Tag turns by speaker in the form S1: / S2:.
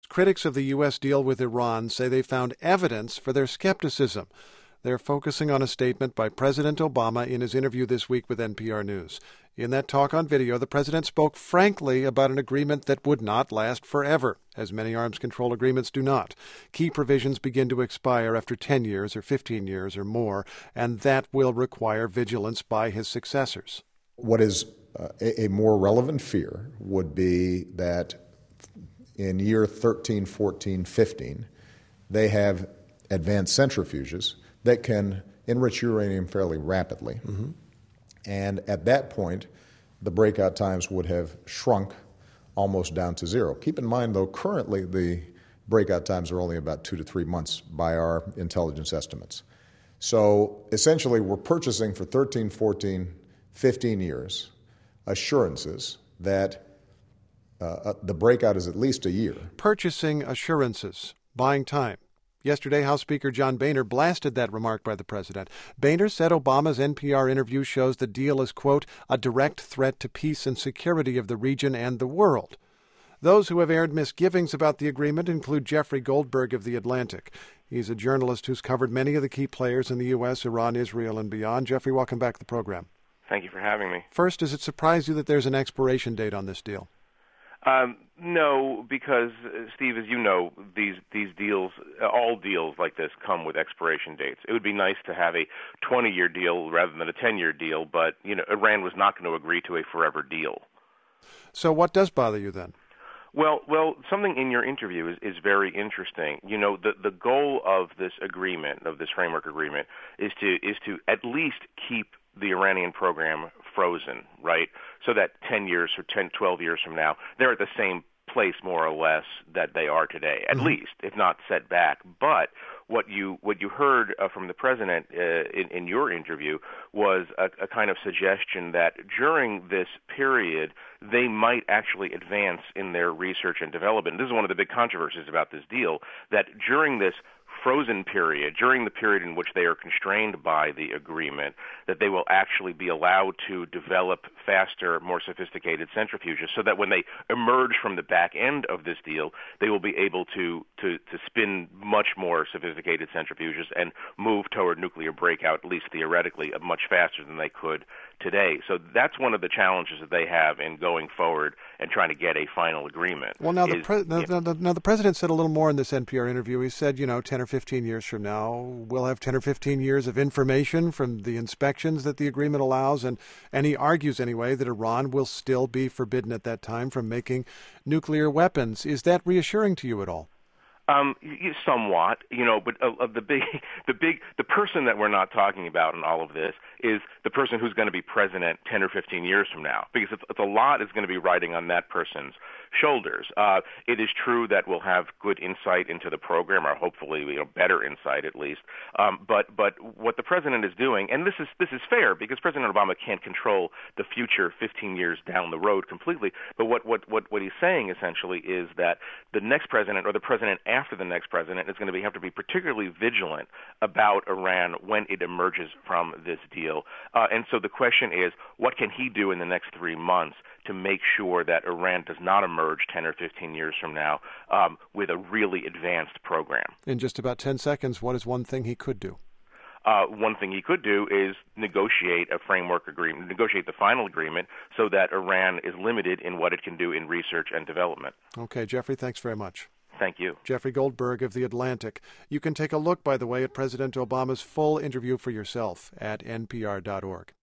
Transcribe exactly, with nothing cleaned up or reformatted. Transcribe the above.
S1: Critics of the U S deal with Iran say they found evidence for their skepticism. They're focusing on a statement by President Obama in his interview this week with N P R News. In that talk on video, the president spoke frankly about an agreement that would not last forever, as many arms control agreements do not. Key provisions begin to expire after ten years or fifteen years or more, and that will require vigilance by his successors.
S2: What is uh, a, a more relevant fear would be that in year thirteen, fourteen, fifteen, they have advanced centrifuges that can enrich uranium fairly rapidly. Mm-hmm. And at that point, the breakout times would have shrunk almost down to zero. Keep in mind, though, currently the breakout times are only about two to three months by our intelligence estimates. So essentially, we're purchasing for thirteen, fourteen, fifteen years assurances that uh, the breakout is at least a year.
S1: Purchasing assurances, buying time. Yesterday, House Speaker John Boehner blasted that remark by the president. Boehner said Obama's N P R interview shows the deal is, quote, a direct threat to peace and security of the region and the world. Those who have aired misgivings about the agreement include Jeffrey Goldberg of The Atlantic. He's a journalist who's covered many of the key players in the U S, Iran, Israel, and beyond. Jeffrey, welcome back to the program.
S3: Thank you for having me.
S1: First, does it surprise you that there's an expiration date on this deal?
S3: Um, no, because, uh, Steve, as you know, these these deals, uh, all deals like this come with expiration dates. It would be nice to have a twenty-year deal rather than a ten-year deal, but, you know, Iran was not going to agree to a forever deal.
S1: So what does bother you then?
S3: Well, well, something in your interview is, is very interesting. You know, the the goal of this agreement, of this framework agreement, is to is to at least keep the Iranian program frozen, right? So that ten years or ten, twelve years from now, they're at the same place more or less that they are today, at mm-hmm. least, if not set back. But what you what you heard uh, from the president uh, in, in your interview was a, a kind of suggestion that during this period, they might actually advance in their research and development. This is one of the big controversies about this deal, that during this frozen period, during the period in which they are constrained by the agreement, that they will actually be allowed to develop faster, more sophisticated centrifuges so that when they emerge from the back end of this deal, they will be able to, to, to spin much more sophisticated centrifuges and move toward nuclear breakout, at least theoretically, much faster than they could today. So that's one of the challenges that they have in going forward and trying to get a final agreement.
S1: Well, now,
S3: is,
S1: the, pre-
S3: yeah.
S1: now, the, now the president said a little more in this N P R interview. He said, you know, ten or fifteen years from now, we'll have ten or fifteen years of information from the inspections that the agreement allows, and, and he argues anyway that Iran will still be forbidden at that time from making nuclear weapons. Is that reassuring to you at all?
S3: Um, somewhat, you know, but uh, the big, the big, the person that we're not talking about in all of this is the person who's going to be president ten or fifteen years from now, because it's, it's a lot is going to be riding on that person's shoulders. Uh, it is true that we'll have good insight into the program, or hopefully, you know, better insight at least. Um, but but what the president is doing, and this is this is fair because President Obama can't control the future fifteen years down the road completely. But what what what what he's saying essentially is that the next president or the president after after the next president is going to be, have to be particularly vigilant about Iran when it emerges from this deal. Uh, and so the question is, what can he do in the next three months to make sure that Iran does not emerge ten or fifteen years from now um, with a really advanced program?
S1: In just about ten seconds, what is one thing he could do?
S3: Uh, one thing he could do is negotiate a framework agreement, negotiate the final agreement so that Iran is limited in what it can do in research and development.
S1: Okay, Jeffrey, thanks very much.
S3: Thank you.
S1: Jeffrey Goldberg of The Atlantic. You can take a look, by the way, at President Obama's full interview for yourself at N P R dot org.